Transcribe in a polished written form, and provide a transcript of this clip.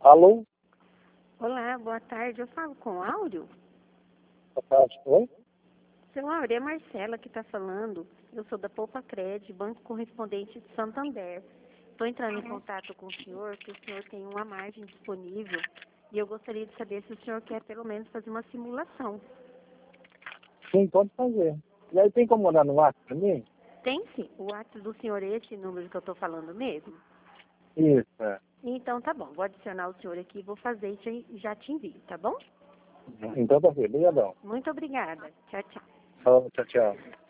Alô? Olá, boa tarde. Eu falo com o Áureo? Boa tarde. Oi? Seu Áureo, é Marcela que está falando. Eu sou da Poupa Cred, Banco Correspondente de Santander. Estou entrando em contato com o senhor, porque o senhor tem uma margem disponível e eu gostaria de saber se o senhor quer pelo menos fazer uma simulação. Sim, pode fazer. E aí tem como mandar no WhatsApp pra mim? Tem sim. O WhatsApp do senhor é esse número que eu estou falando mesmo? Isso, é. Então tá bom, vou adicionar o senhor aqui, vou fazer e já te envio, tá bom? Então tá bem. Obrigadão. Muito obrigada. Tchau, tchau. Tchau, tchau.